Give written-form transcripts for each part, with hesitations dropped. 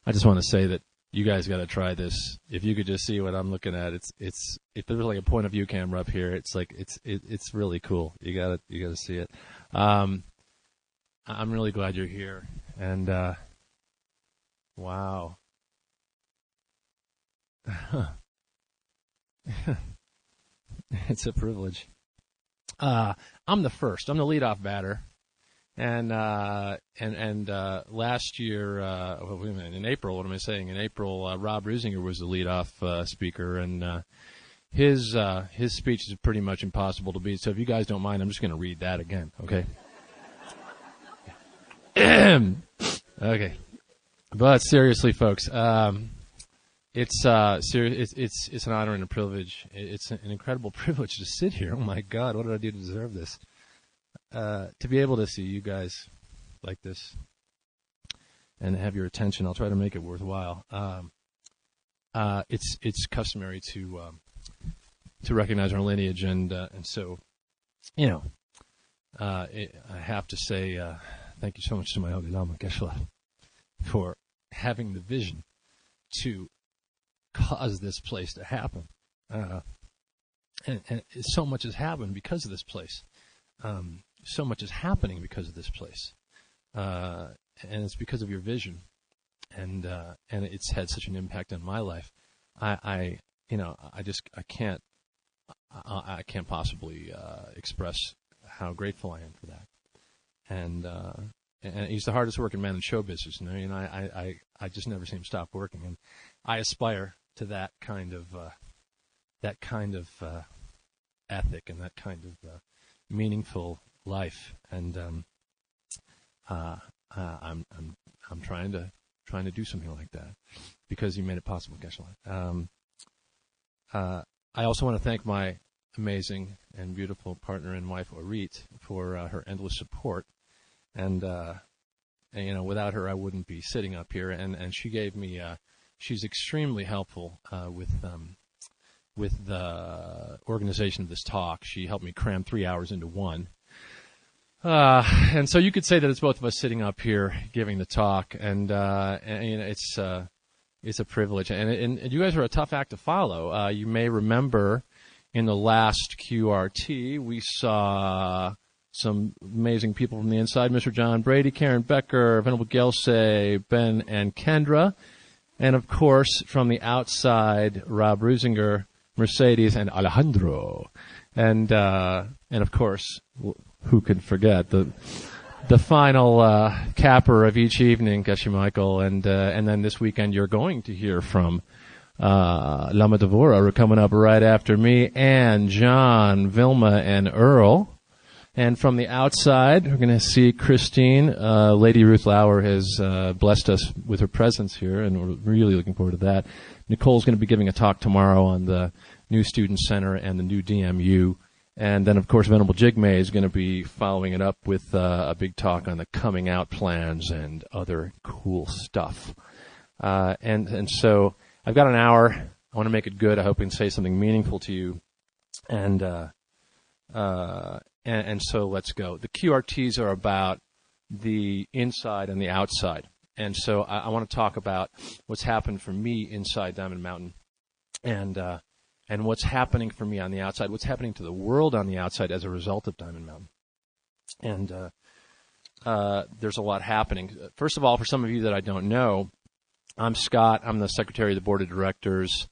I just want to say that you guys got to try this. If you could just see what I'm looking at, it's if there's like a point of view camera up here, it's like it's really cool. You gotta see it. I'm really glad you're here, and wow. It's a privilege. I'm the first. I'm the leadoff batter. And last year, wait a minute, in April, what am I saying? In April, Rob Rusinger was the leadoff speaker, and his speech is pretty much impossible to beat. So if you guys don't mind, I'm just going to read that again, okay? Okay. But seriously, folks, it's an honor and a privilege. It's an incredible privilege to sit here. Oh my God, what did I do to deserve this? To be able to see you guys like this and have your attention, I'll try to make it worthwhile. It's customary to recognize our lineage, and so, you know, I have to say thank you so much to my Holy Lama Geshe-la for having the vision to cause this place to happen, and so much has happened because of this place. So much is happening because of this place, and it's because of your vision, and it's had such an impact on my life. I can't possibly express how grateful I am for that. And he's the hardest working man in show business. You know, I just never see him stop working, and I aspire to that kind of ethic and that kind of meaningful life, and I'm trying to do something like that because you made it possible, Geshe-la. I also want to thank my amazing and beautiful partner and wife, Orit, for her endless support, and you know, without her, I wouldn't be sitting up here. And she gave me, she's extremely helpful with the organization of this talk. She helped me cram 3 hours into one. And so you could say that it's both of us sitting up here giving the talk, and you know, it's a privilege. And you guys are a tough act to follow. You may remember in the last QRT, we saw some amazing people from the inside, Mr. John Brady, Karen Becker, Venerable Gelsay, Ben and Kendra. And, of course, from the outside, Rob Rusinger, Mercedes, and Alejandro. And of course, who could forget the final capper of each evening, Geshe Michael. And then this weekend you're going to hear from Lama Devora, who are coming up right after me, and John, Vilma, and Earl. And from the outside, we're going to see Christine. Lady Ruth Lauer has blessed us with her presence here, and we're really looking forward to that. Nicole's going to be giving a talk tomorrow on the new Student Center and the new DMU. And then, of course, Venerable Jigme is going to be following it up with a big talk on the coming out plans and other cool stuff. And so I've got an hour. I want to make it good. I hope I can say something meaningful to you. And so let's go. The QRTs are about the inside and the outside. And so I want to talk about what's happened for me inside Diamond Mountain, and what's happening for me on the outside, what's happening to the world on the outside as a result of Diamond Mountain. And there's a lot happening. First of all, for some of you that I don't know, I'm Scott. I'm the Secretary of the Board of Directors.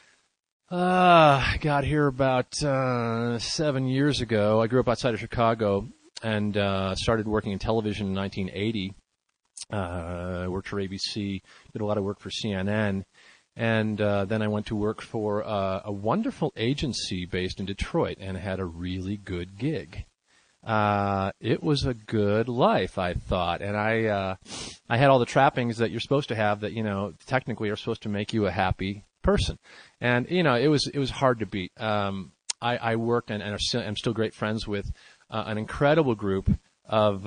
I got here about 7 years ago. I grew up outside of Chicago and started working in television in 1980. Worked for ABC, did a lot of work for CNN, and then I went to work for a wonderful agency based in Detroit and had a really good gig. It was a good life, I thought, and I had all the trappings that you're supposed to have that, you know, technically are supposed to make you a happy person. And, you know, it was hard to beat. I worked and I'm still great friends with an incredible group of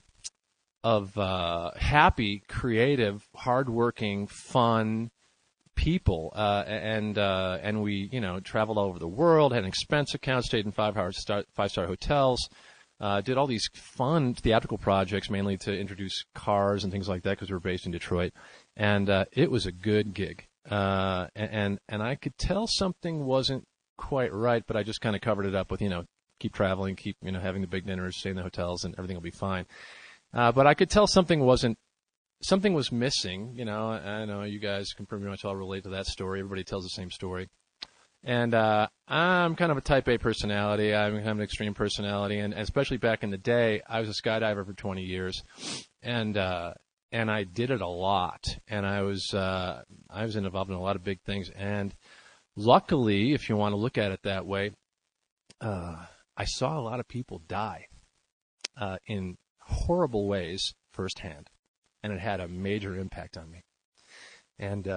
happy, creative, hardworking, fun people, and we, you know, traveled all over the world, had an expense account, stayed in five-star hotels, Did all these fun theatrical projects, mainly to introduce cars and things like that, because we were based in Detroit. And it was a good gig. And I could tell something wasn't quite right, but I just kind of covered it up with, keep traveling, keep, having the big dinners, stay in the hotels, and everything will be fine. But I could tell something was missing. I know you guys can pretty much all relate to that story. Everybody tells the same story. And I'm kind of a type A personality. I'm kind of an extreme personality, and especially back in the day, I was a skydiver for 20 years, and I did it a lot, and I was involved in a lot of big things. And luckily, if you want to look at it that way, I saw a lot of people die in horrible ways firsthand, and it had a major impact on me. And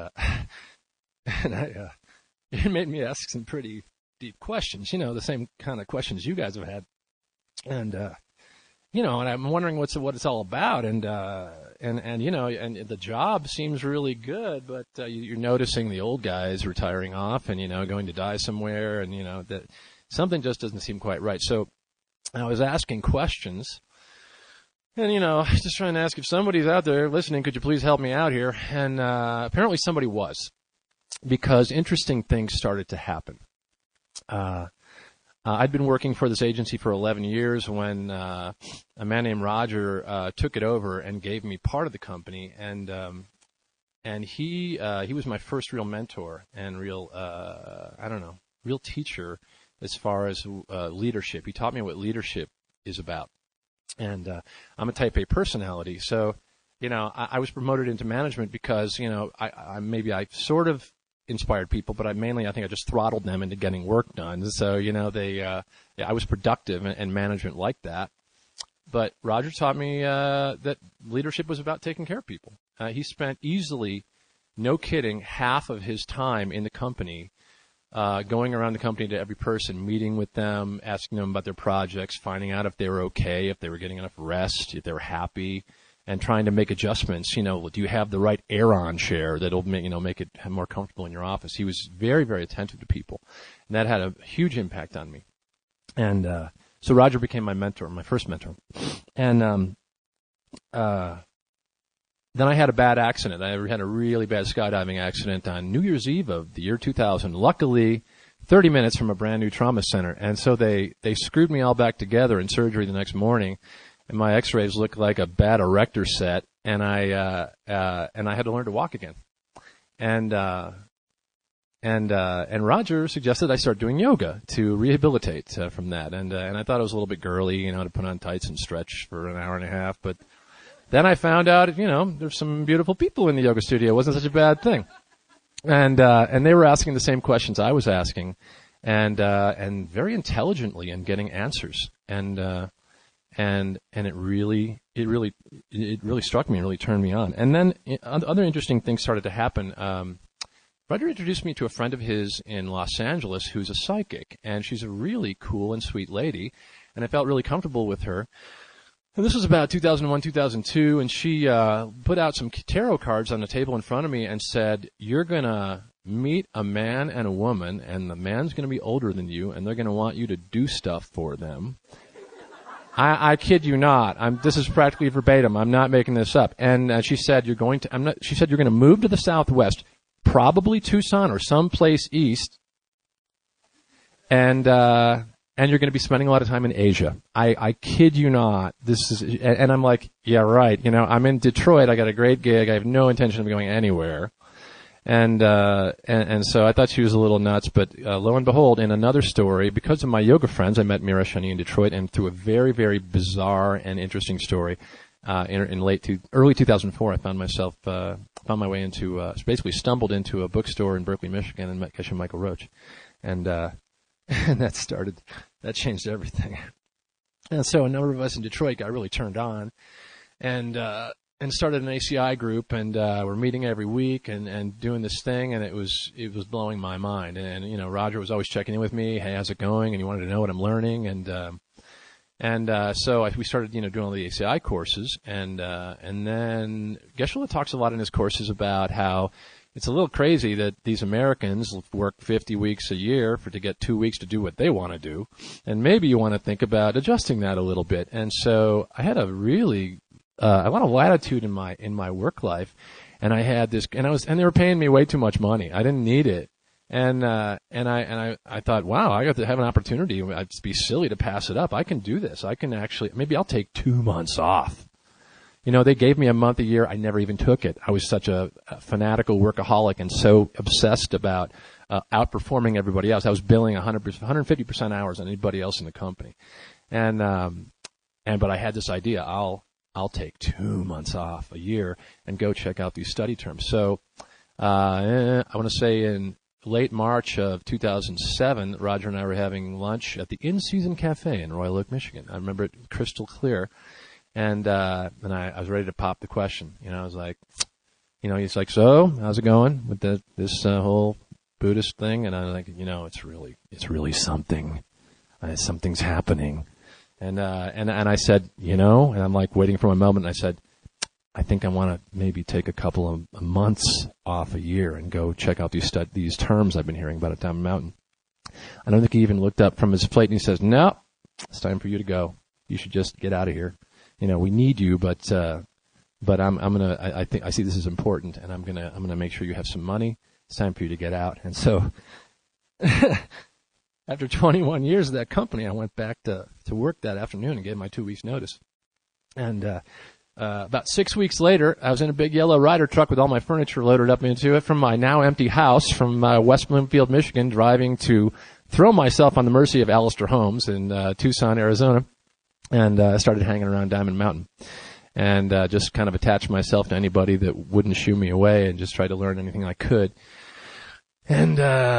it made me ask some pretty deep questions, the same kind of questions you guys have had. And, and I'm wondering what it's all about. And the job seems really good, but, you're noticing the old guys retiring off and, going to die somewhere, and, that something just doesn't seem quite right. So I was asking questions, and, just trying to ask if somebody's out there listening, could you please help me out here? And, apparently somebody was. Because interesting things started to happen. I'd been working for this agency for 11 years when a man named Roger took it over and gave me part of the company, and he was my first real mentor and real teacher as far as leadership. He taught me what leadership is about, and I'm a type A personality, so I was promoted into management because I sort of inspired people, but I think I just throttled them into getting work done. So, I was productive, and management liked that. But Roger taught me that leadership was about taking care of people. He spent easily, no kidding, half of his time in the company going around the company to every person, meeting with them, asking them about their projects, finding out if they were okay, if they were getting enough rest, if they were happy, and trying to make adjustments. Do you have the right Aeron chair that'll make it more comfortable in your office? He was very, very attentive to people, and that had a huge impact on me. And so Roger became my mentor, my first mentor. And then I had a bad accident. I had a really bad skydiving accident on New Year's Eve of the year 2000. Luckily, 30 minutes from a brand new trauma center. And so they screwed me all back together in surgery the next morning. And my X-rays looked like a bad erector set, and I had to learn to walk again. And Roger suggested I start doing yoga to rehabilitate from that. And I thought it was a little bit girly, to put on tights and stretch for an hour and a half. But then I found out, there's some beautiful people in the yoga studio. It wasn't such a bad thing. And they were asking the same questions I was asking, and very intelligently, and getting answers. And it really struck me and really turned me on. And then other interesting things started to happen. Roger introduced me to a friend of his in Los Angeles who's a psychic, and she's a really cool and sweet lady, and I felt really comfortable with her. And this was about 2001, 2002, and she put out some tarot cards on the table in front of me and said, "You're going to meet a man and a woman, and the man's going to be older than you, and they're going to want you to do stuff for them." I kid you not. This is practically verbatim. I'm not making this up. And she said you're going to move to the Southwest, probably Tucson or someplace east, and you're going to be spending a lot of time in Asia. I kid you not. And I'm like, yeah, right. I'm in Detroit. I got a great gig. I have no intention of going anywhere. And so I thought she was a little nuts, but lo and behold, in another story, because of my yoga friends, I met Mira Shani in Detroit, and through a very, very bizarre and interesting story, early 2004, I found my way into, basically stumbled into a bookstore in Berkeley, Michigan, and met Geshe Michael Roach, and that changed everything. And so a number of us in Detroit got really turned on, and started an ACI group, and we're meeting every week and doing this thing, and it was blowing my mind. And Roger was always checking in with me, hey, how's it going? And he wanted to know what I'm learning, so we started doing all the ACI courses, and then Geshe talks a lot in his courses about how it's a little crazy that these Americans work 50 weeks a year to get 2 weeks to do what they want to do. And maybe you want to think about adjusting that a little bit. And so I had a really, a lot of latitude in my work life. And I had this, and they were paying me way too much money. I didn't need it. And I thought, wow, I got to have an opportunity. I'd be silly to pass it up. I can do this. I can actually, maybe I'll take 2 months off. You know, they gave me a month a year. I never even took it. I was such a fanatical workaholic and so obsessed about outperforming everybody else. I was billing 150% hours on anybody else in the company. But I had this idea. I'll take 2 months off a year and go check out these study terms. So I want to say in late March of 2007, Roger and I were having lunch at the In-Season Cafe in Royal Oak, Michigan. I remember it crystal clear. And I was ready to pop the question. You know, I was like, you know, he's like, so how's it going with this whole Buddhist thing? And I was like, you know, it's really something. Something's happening. And I said, you know, and I'm like waiting for my moment. And I said, I think I want to maybe take a couple of months off a year and go check out these terms I've been hearing about at Diamond Mountain. I don't think he even looked up from his plate and he says, no, it's time for you to go. You should just get out of here. You know, we need you, but I think I see this as important, and I'm gonna make sure you have some money. It's time for you to get out. And so, after 21 years of that company, I went back to work that afternoon and gave my 2 weeks notice. And about 6 weeks later, I was in a big yellow Ryder truck with all my furniture loaded up into it from my now empty house from West Bloomfield, Michigan, driving to throw myself on the mercy of Alistair Holmes in Tucson, Arizona. And I started hanging around Diamond Mountain and just kind of attached myself to anybody that wouldn't shoo me away and just tried to learn anything I could. And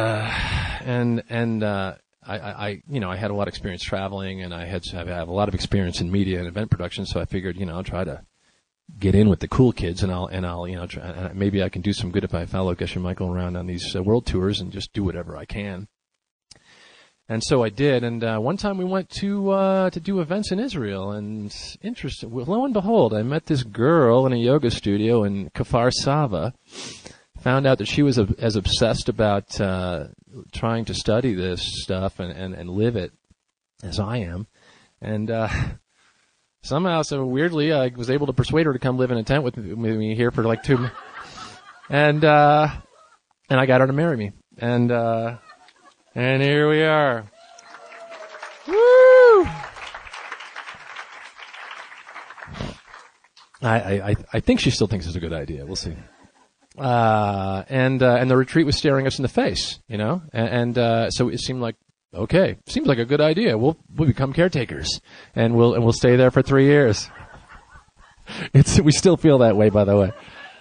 I you know, I had a lot of experience traveling and I have a lot of experience in media and event production, so I figured, you know, I'll try to get in with the cool kids and I'll you know, maybe I can do some good if I follow Geshe Michael around on these world tours and just do whatever I can. And so I did, and one time we went to do events in Israel, and lo and behold, I met this girl in a yoga studio in Kfar Sava. Found out that she was as obsessed about trying to study this stuff and live it as I am, and somehow, so weirdly, I was able to persuade her to come live in a tent with me here for like 2 months, and I got her to marry me, and here we are. Woo! I think she still thinks it's a good idea. We'll see. And the retreat was staring us in the face, you know, and so it seemed like, okay, seems like a good idea. We'll become caretakers and we'll stay there for 3 years. We still feel that way, by the way.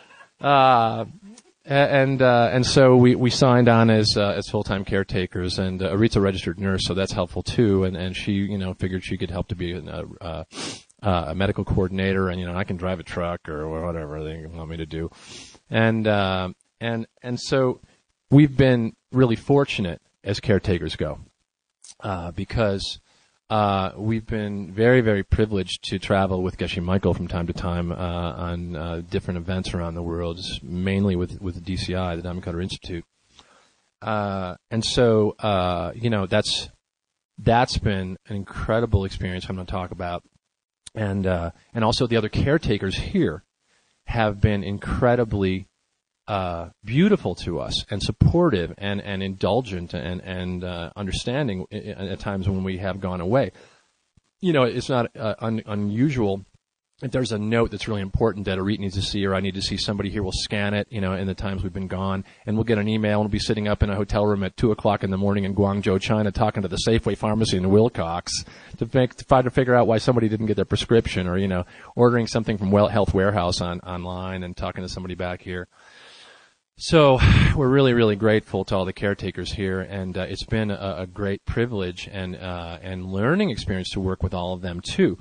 And so we signed on as full-time caretakers, and Arit's a registered nurse, so that's helpful too. And she, you know, figured she could help to be a medical coordinator, and you know, I can drive a truck or whatever they want me to do. And so we've been really fortunate as caretakers go, because we've been very, very privileged to travel with Geshe Michael from time to time on different events around the world, mainly with the DCI, the Diamond Cutter Institute. And so, you know, that's been an incredible experience I'm going to talk about. And also the other caretakers here have been incredibly beautiful to us and supportive and indulgent and understanding at times when we have gone away. You know, it's not unusual. If there's a note that's really important that Arit needs to see or I need to see somebody here, we'll scan it, you know, in the times we've been gone, and we'll get an email and we'll be sitting up in a hotel room at 2 o'clock in the morning in Guangzhou, China, talking to the Safeway pharmacy in Wilcox to try to figure out why somebody didn't get their prescription, or, you know, ordering something from Health Warehouse online and talking to somebody back here. So we're really, really grateful to all the caretakers here, and it's been a great privilege and learning experience to work with all of them too.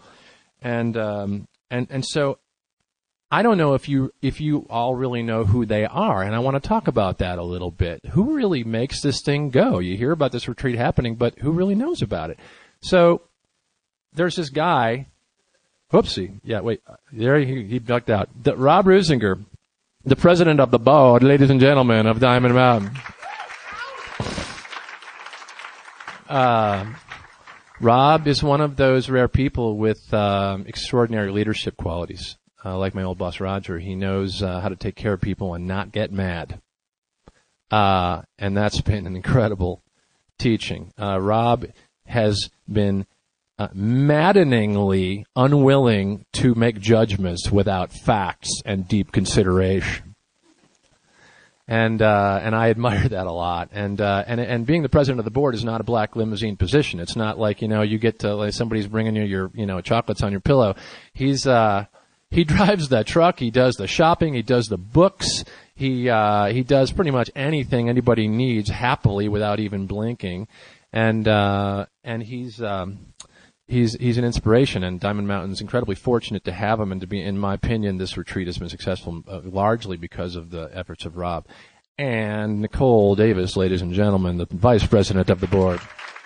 And so I don't know if you all really know who they are, and I want to talk about that a little bit. Who really makes this thing go? You hear about this retreat happening, but who really knows about it? So there's this guy. Whoopsie. Yeah, wait. There he ducked out. Rob Rusinger the president of the board, ladies and gentlemen, of Diamond Mountain. Rob is one of those rare people with extraordinary leadership qualities. Like my old boss, Roger, he knows how to take care of people and not get mad. And that's been an incredible teaching. Rob has been maddeningly unwilling to make judgments without facts and deep consideration. And I admire that a lot. And being the president of the board is not a black limousine position. It's not like, you get to, like, somebody's bringing you your, chocolates on your pillow. He drives the truck. He does the shopping. He does the books. He does pretty much anything anybody needs happily without even blinking. And he's an inspiration, and Diamond Mountain's incredibly fortunate to have him, and to be, in my opinion, this retreat has been successful largely because of the efforts of Rob. And Nicole Davis, ladies and gentlemen, the vice president of the board,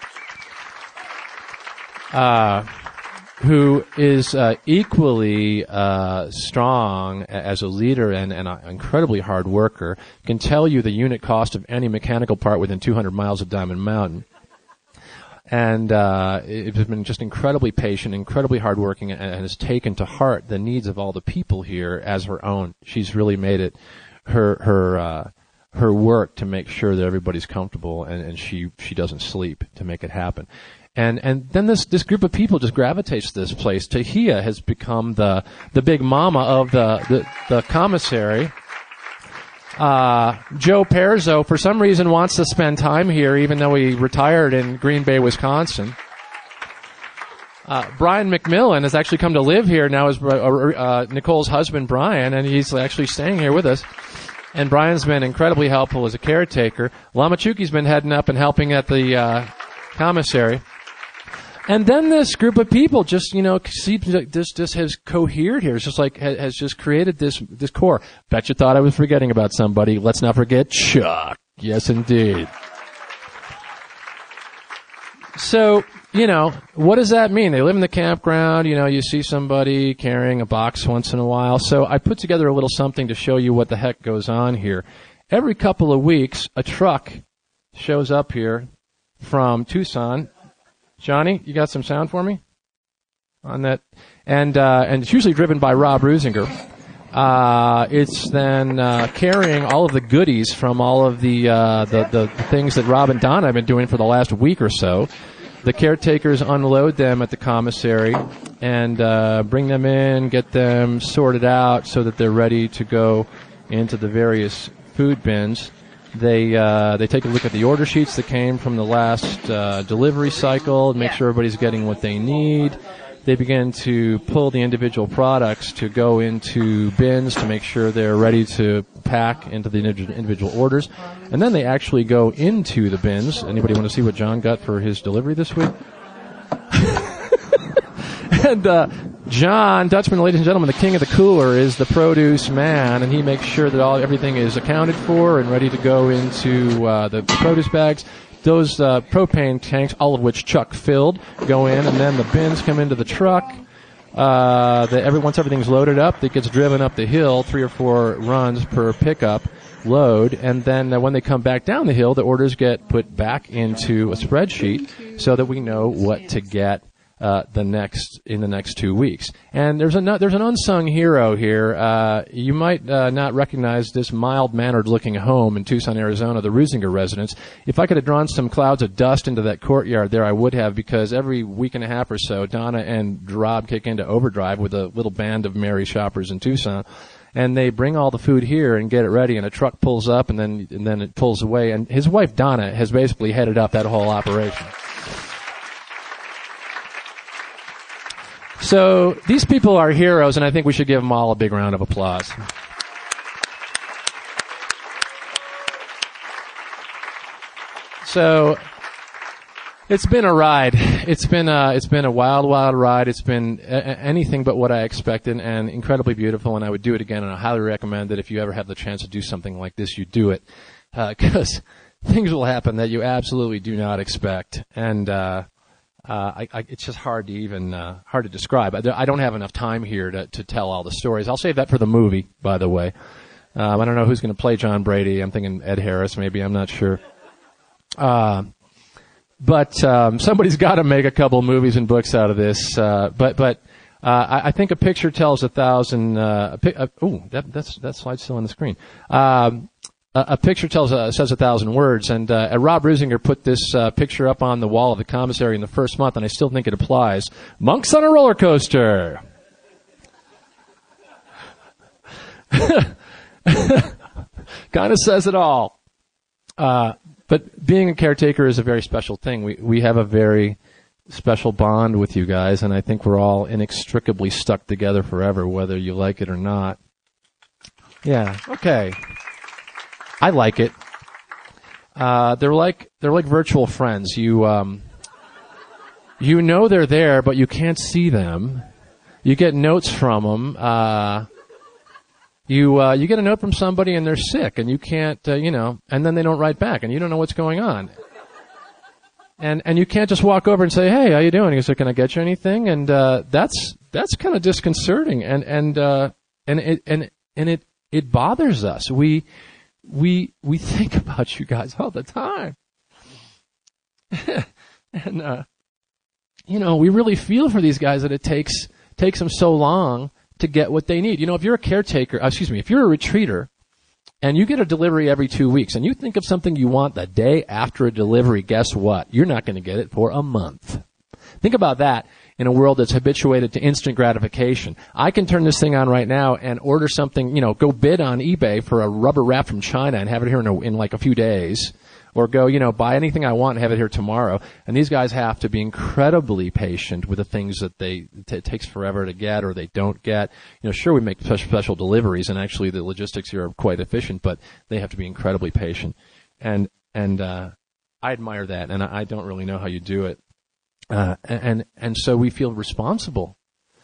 who is equally strong as a leader and an incredibly hard worker, can tell you the unit cost of any mechanical part within 200 miles of Diamond Mountain. And it has been just incredibly patient, incredibly hardworking, and has taken to heart the needs of all the people here as her own. She's really made it her work to make sure that everybody's comfortable, and she doesn't sleep to make it happen. And then this group of people just gravitates to this place. Tahia has become the big mama of the commissary. Joe Perzo, for some reason, wants to spend time here, even though he retired in Green Bay, Wisconsin. Brian McMillan has actually come to live here now as Nicole's husband, Brian, and he's actually staying here with us. And Brian's been incredibly helpful as a caretaker. Lamachuki's been heading up and helping at the commissary. And then this group of people just, this has cohered here. It's just like, has just created this core. Bet you thought I was forgetting about somebody. Let's not forget Chuck. Yes, indeed. So, what does that mean? They live in the campground. You see somebody carrying a box once in a while. So I put together a little something to show you what the heck goes on here. Every couple of weeks, a truck shows up here from Tucson. Johnny, you got some sound for me on that? And it's usually driven by Rob Rusinger. It's then carrying all of the goodies from all of the things that Rob and Donna have been doing for the last week or so. The caretakers unload them at the commissary and bring them in, get them sorted out so that they're ready to go into the various food bins. They take a look at the order sheets that came from the last delivery cycle, make sure everybody's getting what they need. They begin to pull the individual products to go into bins to make sure they're ready to pack into the individual orders. And then they actually go into the bins. Anybody want to see what John got for his delivery this week? And John Dutchman, ladies and gentlemen, the king of the cooler, is the produce man, and he makes sure that everything is accounted for and ready to go into the produce bags. Those propane tanks, all of which Chuck filled, go in, and then the bins come into the truck. Once everything's loaded up, it gets driven up the hill, 3 or 4 runs per pickup load, and then when they come back down the hill, the orders get put back into a spreadsheet so that we know what to get in the next 2 weeks. And there's an unsung hero here. You might not recognize this mild-mannered looking home in Tucson, Arizona, the Rusinger residence. If I could have drawn some clouds of dust into that courtyard there, I would have, because every week and a half or so, Donna and Rob kick into overdrive with a little band of merry shoppers in Tucson. And they bring all the food here and get it ready, and a truck pulls up, and then it pulls away. And his wife, Donna, has basically headed up that whole operation. So these people are heroes, and I think we should give them all a big round of applause. So it's been a ride. It's been a wild, wild ride. It's been anything but what I expected, and incredibly beautiful. And I would do it again, and I highly recommend that if you ever have the chance to do something like this, you do it, because things will happen that you absolutely do not expect. And it's just hard to describe. I don't have enough time here to tell all the stories. I'll save that for the movie, by the way. I don't know who's going to play John Brady. I'm thinking Ed Harris, maybe. I'm not sure. But somebody's got to make a couple movies and books out of this. I think a picture tells 1,000. That slide's still on the screen. A picture says 1,000 words, and Rob Risinger put this picture up on the wall of the commissary in the first month, and I still think it applies. Monks on a roller coaster. Kind of says it all. But being a caretaker is a very special thing. We have a very special bond with you guys, and I think we're all inextricably stuck together forever, whether you like it or not. Yeah, okay. I like it. They're like virtual friends. You know they're there, but you can't see them. You get notes from them. You get a note from somebody and they're sick and you can't, and then they don't write back and you don't know what's going on. And you can't just walk over and say, "Hey, how you doing?" He goes, "Can I get you anything?" And that's kind of disconcerting, and it bothers us. We think about you guys all the time, and we really feel for these guys that it takes them so long to get what they need. If you're a caretaker, if you're a retreater, and you get a delivery every 2 weeks, and you think of something you want the day after a delivery, guess what? You're not going to get it for a month. Think about that in a world that's habituated to instant gratification. I can turn this thing on right now and order something, go bid on eBay for a rubber wrap from China and have it here in like a few days. Or go, buy anything I want and have it here tomorrow. And these guys have to be incredibly patient with the things that it takes forever to get or they don't get. Sure, we make special deliveries, and actually the logistics here are quite efficient, but they have to be incredibly patient. And I admire that, and I don't really know how you do it. And so we feel responsible.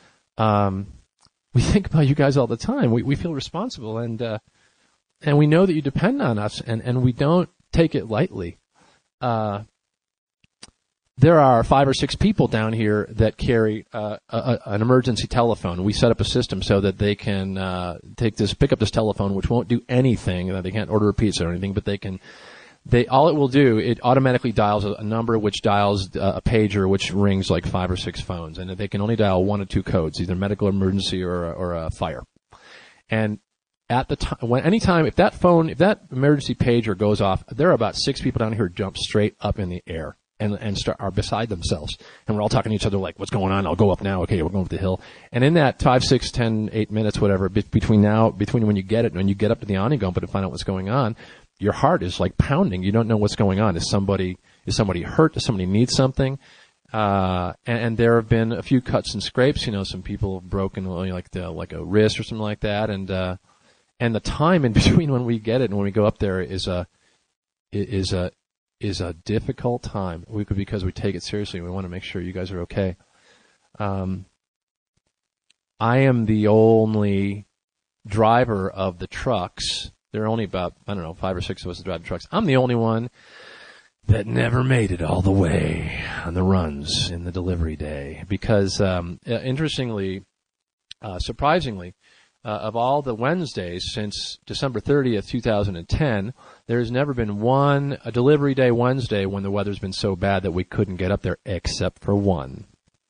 We think about you guys all the time. We feel responsible, and we know that you depend on us, and we don't take it lightly. There are 5 or 6 people down here that carry an emergency telephone. We set up a system so that they can pick up this telephone, which won't do anything. They can't order a pizza or anything, but all it will do, it automatically dials a number which dials a pager which rings like 5 or 6 phones, and they can only dial 1 or 2 codes, either medical emergency or a fire. And at the time, if that emergency pager goes off, there are about 6 people down here who jump straight up in the air and are beside themselves. And we're all talking to each other like, "What's going on? I'll go up now. Okay, we're going up the hill." And in that 5, 6, 10, 8 minutes, whatever, between when you get it and when you get up to the awning to find out what's going on, your heart is like pounding. You don't know what's going on. Is somebody hurt? Does somebody need something? And there have been a few cuts and scrapes. Some people have broken like a wrist or something like that, and the time in between when we get it and when we go up there is a difficult time. Because we take it seriously. We want to make sure you guys are okay. I am the only driver of the trucks. There are only about 5 or 6 of us that drive the trucks. I'm the only one that never made it all the way on the runs in the delivery day because, interestingly, surprisingly. Of all the Wednesdays since December 30th, 2010, there's never been a delivery day Wednesday when the weather's been so bad that we couldn't get up there except for one.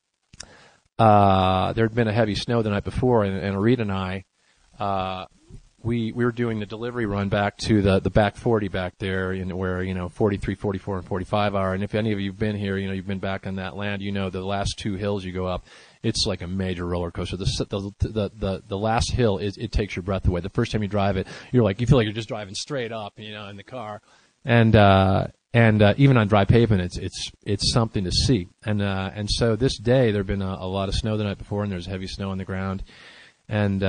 There'd been a heavy snow the night before, and Rita and I, we were doing the delivery run back to the back 40 back there, where 43, 44, and 45 are. And if any of you've been here, you've been back on that land, the last 2 hills you go up. It's like a major roller coaster. The last hill it takes your breath away. The first time you drive it, you feel like you're just driving straight up, in the car, and even on dry pavement, it's something to see. And so this day there'd been a lot of snow the night before, and there's heavy snow on the ground, and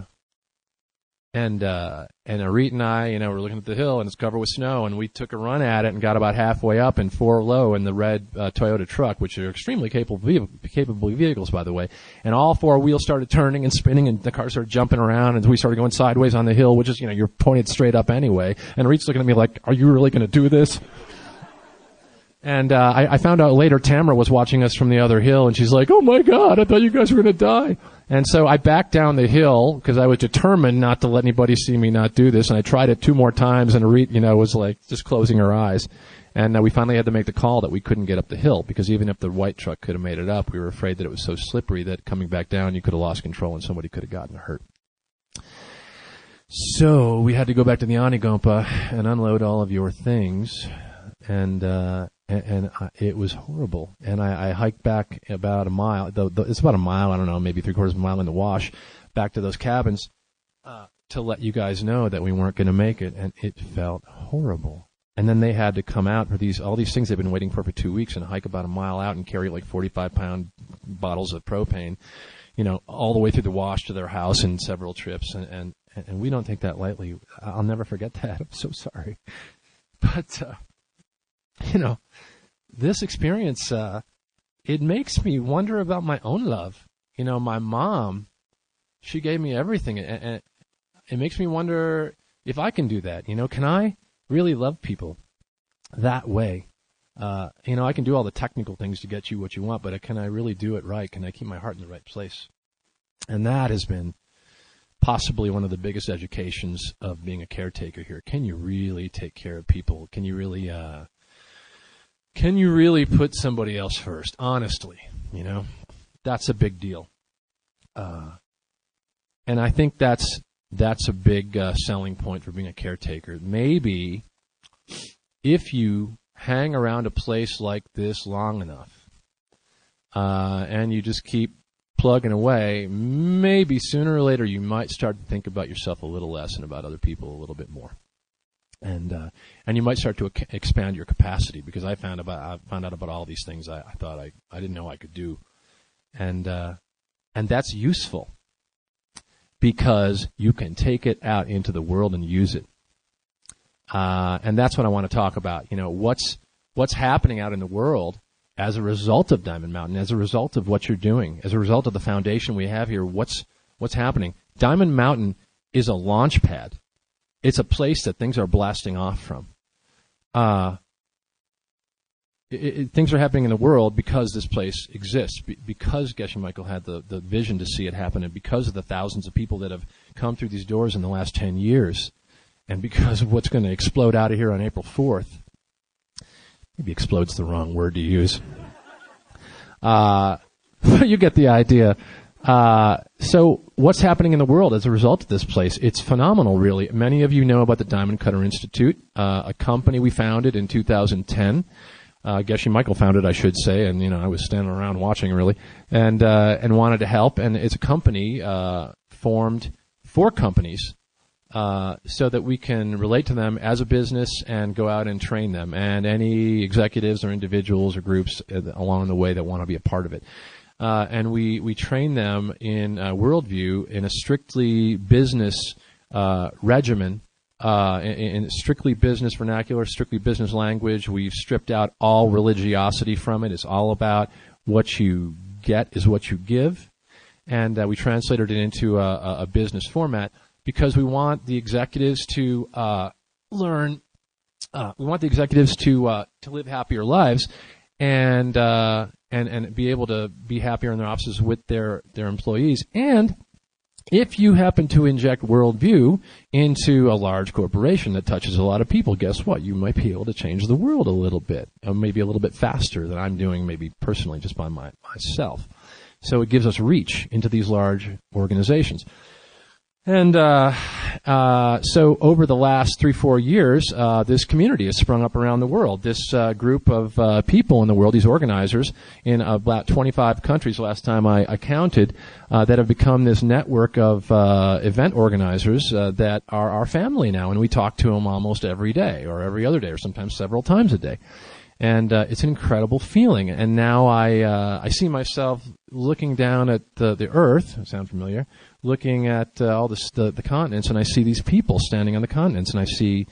Arit and I, were looking at the hill, and it's covered with snow, and we took a run at it and got about halfway up in 4 low in the red Toyota truck, which are extremely capable vehicles, by the way. And all 4 wheels started turning and spinning, and the car started jumping around, and we started going sideways on the hill, which is, you're pointed straight up anyway. And Arit's looking at me like, "Are you really going to do this?" And I found out later Tamara was watching us from the other hill, and she's like, "Oh my God, I thought you guys were going to die." And so I backed down the hill because I was determined not to let anybody see me not do this. And I tried it 2 more times, and Aretha, was like just closing her eyes. And we finally had to make the call that we couldn't get up the hill, because even if the white truck could have made it up, we were afraid that it was so slippery that coming back down, you could have lost control and somebody could have gotten hurt. So we had to go back to the Onegompa and unload all of your things, and it was horrible. And I hiked back about a mile. It's about a mile, I don't know, maybe 3/4 of a mile in the wash, back to those cabins to let you guys know that we weren't going to make it, and it felt horrible. And then they had to come out for all these things they've been waiting for 2 weeks, and hike about a mile out and carry like 45-pound bottles of propane, all the way through the wash to their house in several trips. And we don't take that lightly. I'll never forget that. I'm so sorry. But, this experience, it makes me wonder about my own love. My mom, she gave me everything. And it makes me wonder if I can do that. Can I really love people that way? I can do all the technical things to get you what you want, but can I really do it right? Can I keep my heart in the right place? And that has been possibly one of the biggest educations of being a caretaker here. Can you really take care of people? Can you really put somebody else first? Honestly, that's a big deal. And I think that's a big selling point for being a caretaker. Maybe if you hang around a place like this long enough, and you just keep plugging away, maybe sooner or later you might start to think about yourself a little less and about other people a little bit more. And you might start to expand your capacity, because I found out about all these things I thought I didn't know I could do. And that's useful, because you can take it out into the world and use it. And that's what I want to talk about. What's happening out in the world as a result of Diamond Mountain, as a result of what you're doing, as a result of the foundation we have here. What's happening? Diamond Mountain is a launch pad. It's a place that things are blasting off from. Things are happening in the world because this place exists, because Geshe Michael had the vision to see it happen, and because of the thousands of people that have come through these doors in the last 10 years, and because of what's going to explode out of here on April 4th. Maybe explode's the wrong word to use. You get the idea. So what's happening in the world as a result of this place? It's phenomenal, really. Many of you know about the Diamond Cutter Institute, a company we founded in 2010. Geshe Michael founded, I should say, and I was standing around watching, really, and wanted to help. And it's a company formed for companies, so that we can relate to them as a business and go out and train them, and any executives or individuals or groups along the way that want to be a part of it. And we train them in worldview in a strictly business regimen, in strictly business vernacular, strictly business language. We've stripped out all religiosity from it. It's all about what you get is what you give. And we translated it into a business format, because we want the executives to learn. We want the executives to live happier lives, and be able to be happier in their offices with their employees. And if you happen to inject worldview into a large corporation that touches a lot of people, guess what? You might be able to change the world a little bit, or maybe a little bit faster than I'm doing, maybe personally, just by myself. So it gives us reach into these large organizations. And so over the last 3-4 years, this community has sprung up around the world. This group of people in the world, these organizers in about 25 countries, last time I counted, that have become this network of event organizers that are our family now. And we talk to them almost every day, or every other day, or sometimes several times a day. And it's an incredible feeling. And now I see myself looking down at the earth. Sound familiar? Looking at all the continents, and I see these people standing on the continents, and I see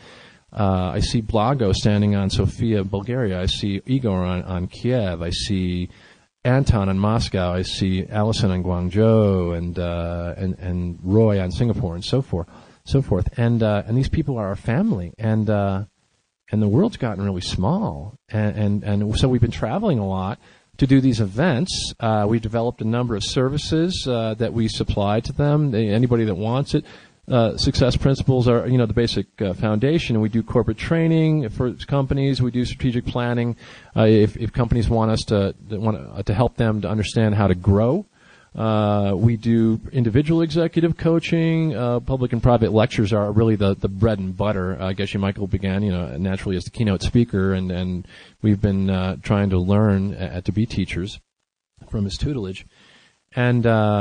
Blago standing on Sofia, Bulgaria. I see Igor on Kiev. I see Anton on Moscow. I see Allison on Guangzhou, and Roy on Singapore, and so forth. And these people are our family, and the world's gotten really small, and so we've been traveling a lot. to do these events. We developed a number of services that we supply to them. Anybody that wants it. Success principles are, the basic foundation. And we do corporate training for companies. We do strategic planning. If companies want us to help them to understand how to grow. We do individual executive coaching. Public and private lectures are really the bread and butter. I guess Michael began, naturally as the keynote speaker, and we've been trying to learn to be teachers from his tutelage. And